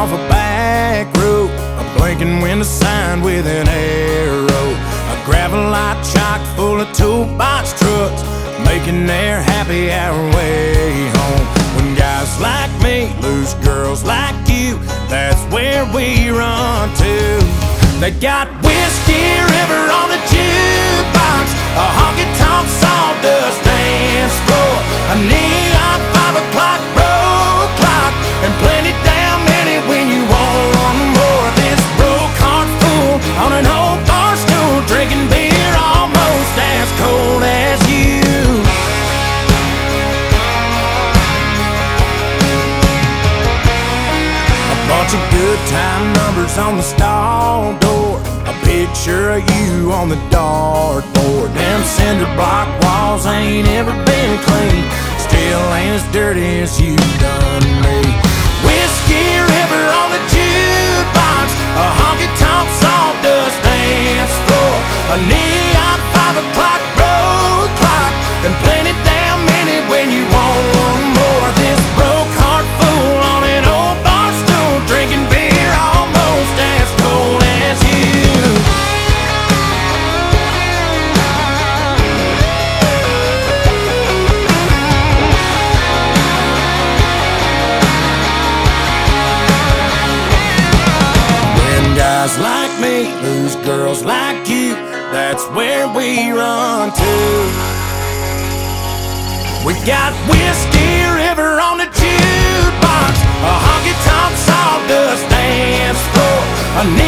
off a back road, a blinking window sign with an arrow, a gravel lot chock full of toolbox trucks, making their happy hour way home. When guys like me lose girls like you, that's where we run to. They got Whiskey River on the jukebox, a honky-tonk sawdust dance floor, a neon 5 o'clock road clock, and plenty damn many when you want one more. This broke heart fool on an old bar stool, drinking beer almost as cold as you. A bunch of good time numbers on the stall door, a picture of you on the dartboard. Them cinder block walls ain't ever been clean, still ain't as dirty as you done me. Whiskey River on the jukebox, a honky-tonk sawdust dance floor, a neon 5 o'clock road clock, and plenty damn many when you want one more. This broke heart fool on an old bar stool, drinking beer almost as cold as you. Guys like me lose girls like you, that's where we run to. We got Whiskey River on the jukebox, a honky-tonk sawdust dance floor, a